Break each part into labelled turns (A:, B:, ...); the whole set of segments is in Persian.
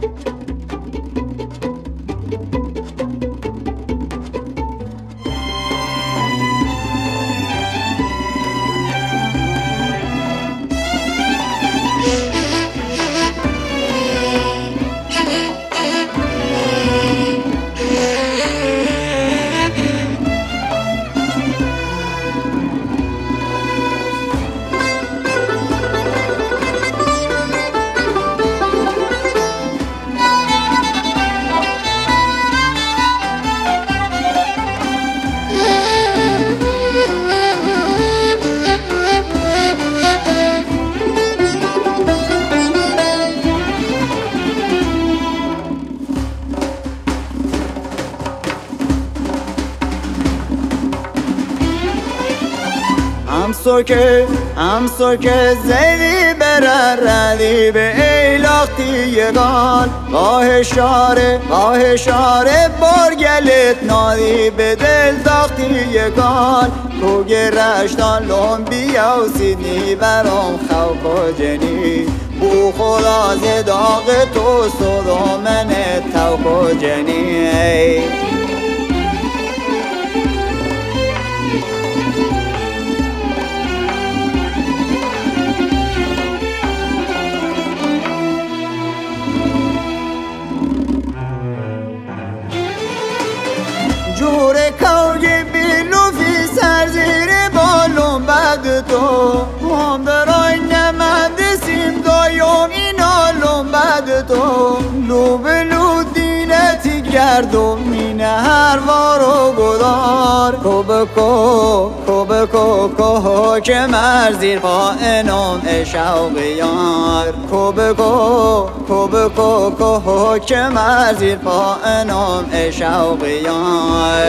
A: هم که زیدی بره ردی به ایلاختی یگان گاه شاره برگلت نادی به دل داختی یگان تو گرشتان لومبیا و سیدنی برام خوف و جنی بو خدا زداغ تو صدا من توف و جنی جور کوگ بیلو فی سر زیر بالون بعد تو هم برای نمند سیم دایم این آلون بعد تو لو بلو دینتی گردم مینه هر وارو گدار کو که مرزیر پا انام شوق یار کو که مرزیر پا انام شوق یار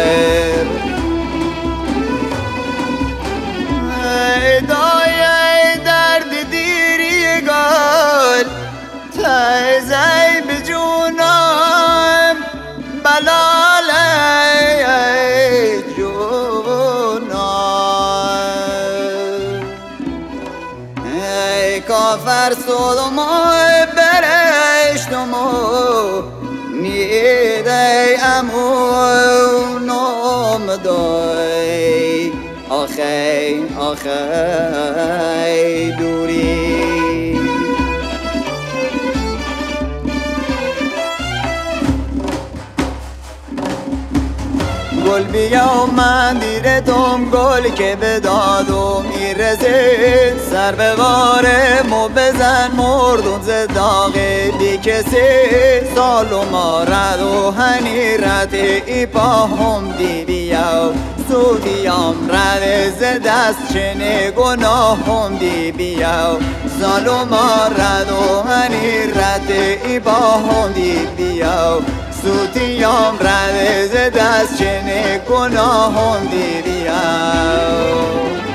A: ای دای درد دیری گل تایزای بجونم بلاله کافر صدما برشتمو نیده امو نام دای آخی دوری گل بیا من دیرتم گل که به دادو میرسه سر به وارمو بزن مردون زداغه بی کسی سالو مارد و هنیرت ای پا هم دی بیا سودیام رد ز دست چنه گناه هم دی بیا سالو مارد و هنیرت ای پا هم دی بیا سوتیام رد ز دست چنه گناهم دیدیم